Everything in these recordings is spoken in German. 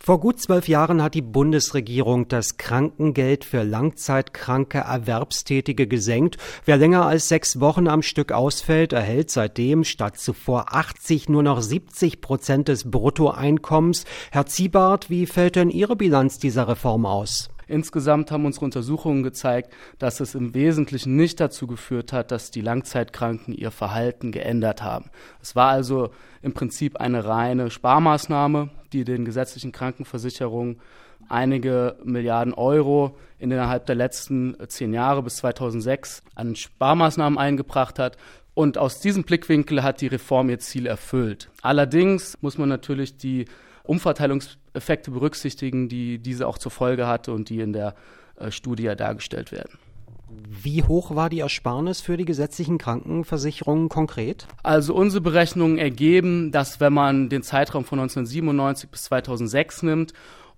Vor gut 12 Jahren hat die Bundesregierung das Krankengeld für langzeitkranke Erwerbstätige gesenkt. Wer länger als 6 Wochen am Stück ausfällt, erhält seitdem statt zuvor 80 nur noch 70% des Bruttoeinkommens. Herr Ziebart, wie fällt denn Ihre Bilanz dieser Reform aus? Insgesamt haben unsere Untersuchungen gezeigt, dass es im Wesentlichen nicht dazu geführt hat, dass die Langzeitkranken ihr Verhalten geändert haben. Es war also im Prinzip eine reine Sparmaßnahme, die den gesetzlichen Krankenversicherungen einige Milliarden Euro innerhalb der letzten 10 Jahre bis 2006 an Sparmaßnahmen eingebracht hat. Und aus diesem Blickwinkel hat die Reform ihr Ziel erfüllt. Allerdings muss man natürlich die Umverteilungseffekte berücksichtigen, die diese auch zur Folge hatte und die in der Studie dargestellt werden. Wie hoch war die Ersparnis für die gesetzlichen Krankenversicherungen konkret? Also unsere Berechnungen ergeben, dass wenn man den Zeitraum von 1997 bis 2006 nimmt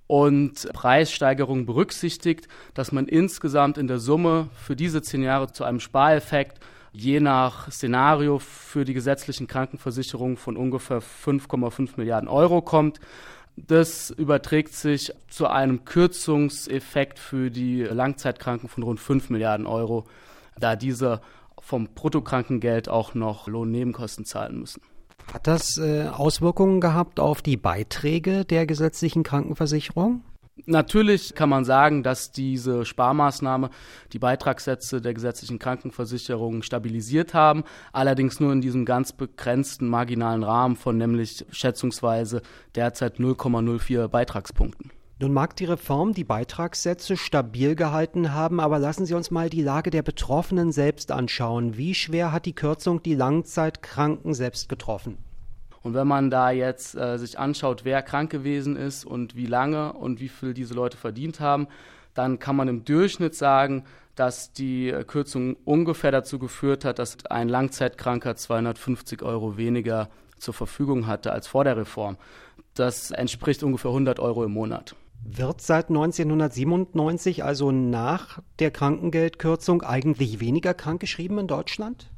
und Preissteigerungen berücksichtigt, dass man insgesamt in der Summe für diese 10 Jahre zu einem Spareffekt je nach Szenario für die gesetzlichen Krankenversicherungen von ungefähr 5,5 Milliarden Euro kommt. Das überträgt sich zu einem Kürzungseffekt für die Langzeitkranken von rund 5 Milliarden Euro, da diese vom Bruttokrankengeld auch noch Lohnnebenkosten zahlen müssen. Hat das Auswirkungen gehabt auf die Beiträge der gesetzlichen Krankenversicherung? Natürlich kann man sagen, dass diese Sparmaßnahme die Beitragssätze der gesetzlichen Krankenversicherung stabilisiert haben, allerdings nur in diesem ganz begrenzten marginalen Rahmen von nämlich schätzungsweise derzeit 0,04 Beitragspunkten. Nun mag die Reform die Beitragssätze stabil gehalten haben, aber lassen Sie uns mal die Lage der Betroffenen selbst anschauen. Wie schwer hat die Kürzung die Langzeitkranken selbst getroffen? Und wenn man da jetzt sich anschaut, wer krank gewesen ist und wie lange und wie viel diese Leute verdient haben, dann kann man im Durchschnitt sagen, dass die Kürzung ungefähr dazu geführt hat, dass ein Langzeitkranker 250 Euro weniger zur Verfügung hatte als vor der Reform. Das entspricht ungefähr 100 Euro im Monat. Wird seit 1997, also nach der Krankengeldkürzung, eigentlich weniger krankgeschrieben in Deutschland?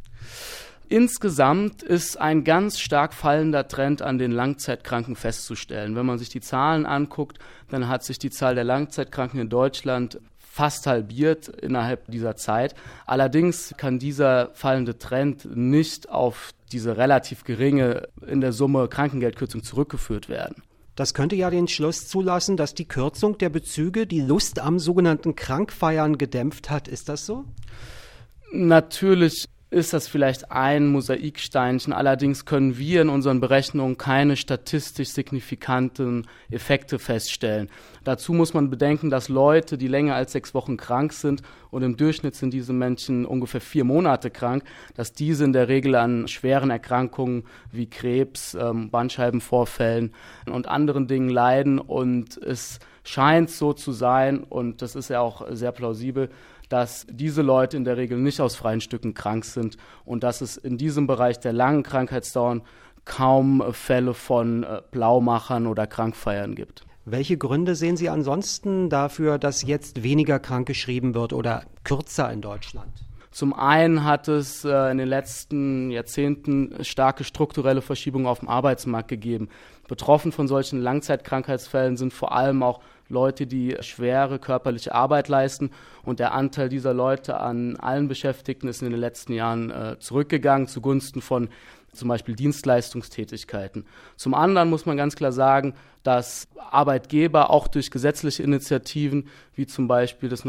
Insgesamt ist ein ganz stark fallender Trend an den Langzeitkranken festzustellen. Wenn man sich die Zahlen anguckt, dann hat sich die Zahl der Langzeitkranken in Deutschland fast halbiert innerhalb dieser Zeit. Allerdings kann dieser fallende Trend nicht auf diese relativ geringe in der Summe Krankengeldkürzung zurückgeführt werden. Das könnte ja den Schluss zulassen, dass die Kürzung der Bezüge die Lust am sogenannten Krankfeiern gedämpft hat. Ist das so? Natürlich ist das vielleicht ein Mosaiksteinchen. Allerdings können wir in unseren Berechnungen keine statistisch signifikanten Effekte feststellen. Dazu muss man bedenken, dass Leute, die länger als 6 Wochen krank sind, und im Durchschnitt sind diese Menschen ungefähr 4 Monate krank, dass diese in der Regel an schweren Erkrankungen wie Krebs, Bandscheibenvorfällen und anderen Dingen leiden. Und es scheint so zu sein, und das ist ja auch sehr plausibel, dass diese Leute in der Regel nicht aus freien Stücken krank sind und dass es in diesem Bereich der langen Krankheitsdauern kaum Fälle von Blaumachern oder Krankfeiern gibt. Welche Gründe sehen Sie ansonsten dafür, dass jetzt weniger krankgeschrieben wird oder kürzer in Deutschland? Zum einen hat es in den letzten Jahrzehnten starke strukturelle Verschiebungen auf dem Arbeitsmarkt gegeben. Betroffen von solchen Langzeitkrankheitsfällen sind vor allem auch Leute, die schwere körperliche Arbeit leisten. Und der Anteil dieser Leute an allen Beschäftigten ist in den letzten Jahren zurückgegangen zugunsten von zum Beispiel Dienstleistungstätigkeiten. Zum anderen muss man ganz klar sagen, dass Arbeitgeber auch durch gesetzliche Initiativen, wie zum Beispiel das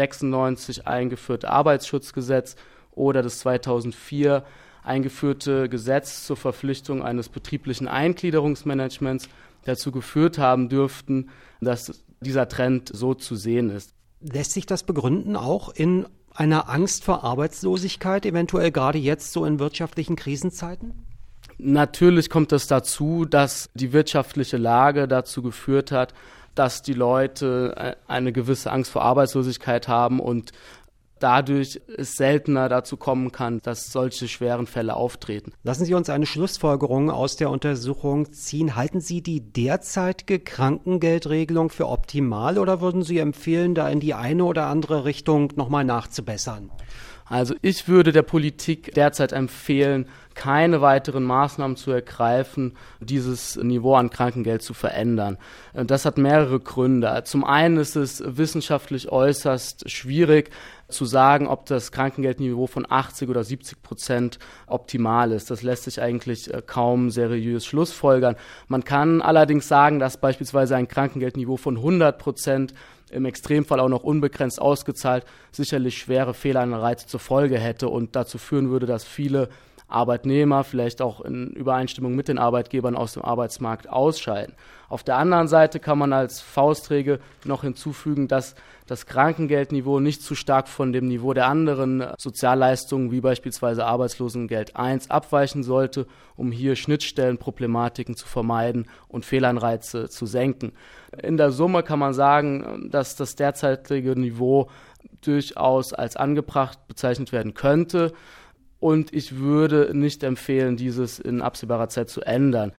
1996 eingeführte Arbeitsschutzgesetz oder das 2004 eingeführte Gesetz zur Verpflichtung eines betrieblichen Eingliederungsmanagements dazu geführt haben dürften, dass dieser Trend so zu sehen ist. Lässt sich das begründen auch in einer Angst vor Arbeitslosigkeit, eventuell gerade jetzt so in wirtschaftlichen Krisenzeiten? Natürlich kommt es dazu, dass die wirtschaftliche Lage dazu geführt hat, dass die Leute eine gewisse Angst vor Arbeitslosigkeit haben und dadurch es seltener dazu kommen kann, dass solche schweren Fälle auftreten. Lassen Sie uns eine Schlussfolgerung aus der Untersuchung ziehen. Halten Sie die derzeitige Krankengeldregelung für optimal oder würden Sie empfehlen, da in die eine oder andere Richtung nochmal nachzubessern? Also ich würde der Politik derzeit empfehlen, keine weiteren Maßnahmen zu ergreifen, dieses Niveau an Krankengeld zu verändern. Das hat mehrere Gründe. Zum einen ist es wissenschaftlich äußerst schwierig zu sagen, ob das Krankengeldniveau von 80 oder 70% optimal ist. Das lässt sich eigentlich kaum seriös schlussfolgern. Man kann allerdings sagen, dass beispielsweise ein Krankengeldniveau von 100%, im Extremfall auch noch unbegrenzt ausgezahlt, sicherlich schwere Fehlanreize zur Folge hätte und dazu führen würde, dass viele Arbeitnehmer vielleicht auch in Übereinstimmung mit den Arbeitgebern aus dem Arbeitsmarkt ausscheiden. Auf der anderen Seite kann man als Faustregel noch hinzufügen, dass das Krankengeldniveau nicht zu stark von dem Niveau der anderen Sozialleistungen wie beispielsweise Arbeitslosengeld I abweichen sollte, um hier Schnittstellenproblematiken zu vermeiden und Fehlanreize zu senken. In der Summe kann man sagen, dass das derzeitige Niveau durchaus als angebracht bezeichnet werden könnte. Und ich würde nicht empfehlen, dieses in absehbarer Zeit zu ändern.